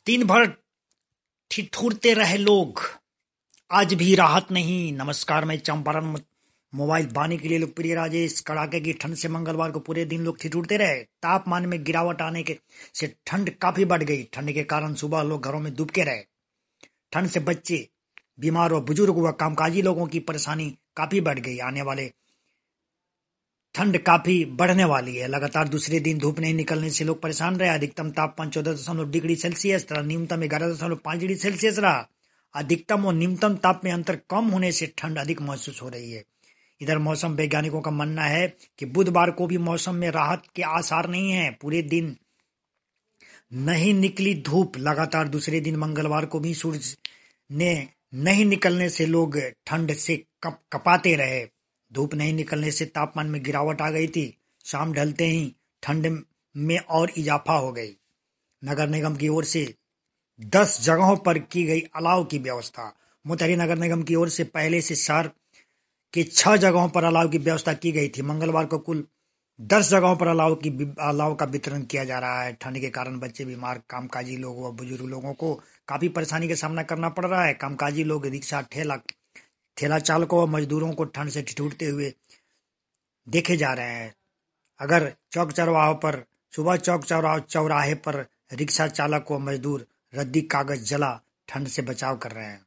दिन भर ठिठुरते रहे लोग, आज भी राहत नहीं। नमस्कार, मैं चंपारण मोबाइल बानी के लिए लोकप्रिय राजेश। कड़ाके की ठंड से मंगलवार को पूरे दिन लोग ठिठुरते रहे। तापमान में गिरावट आने के से ठंड काफी बढ़ गई। ठंड के कारण सुबह लोग घरों में दुबके रहे। ठंड से बच्चे, बीमार व बुजुर्ग व कामकाजी लोगों की परेशानी काफी बढ़ गई। आने वाले ठंड काफी बढ़ने वाली है। लगातार दूसरे दिन धूप नहीं निकलने से लोग परेशान रहे। अधिकतम तापमान 14.0 डिग्री सेल्सियस तथा न्यूनतम 11.5 डिग्री सेल्सियस रहा। अधिकतम और न्यूनतम ताप में अंतर कम होने से ठंड अधिक महसूस हो रही है। इधर मौसम वैज्ञानिकों का मानना है कि बुधवार को भी मौसम में राहत के आसार नहीं है। पूरे दिन नहीं निकली धूप। लगातार दूसरे दिन मंगलवार को भी सूरज ने नहीं निकलने से लोग ठंड से कपाते रहे। धूप नहीं निकलने से तापमान में गिरावट आ गई थी। शाम ढलते ही ठंड में और इजाफा हो गई। नगर निगम की ओर से 10 जगहों पर की गई अलाव की व्यवस्था। मोतिहारी नगर निगम की ओर से पहले से शहर के 6 जगहों पर अलाव की व्यवस्था की गई थी। मंगलवार को कुल 10 जगहों पर अलाव का वितरण किया जा रहा है। ठंड के कारण बच्चे, बीमार, कामकाजी लोग व बुजुर्ग लोगों को काफी परेशानी का सामना करना पड़ रहा है। कामकाजी लोग रिक्शा, ठेला चालकों व मजदूरों को ठंड से ठिठुरते हुए देखे जा रहे हैं। अगर सुबह चौक चौराहे पर रिक्शा चालक व मजदूर रद्दी कागज जला ठंड से बचाव कर रहे हैं।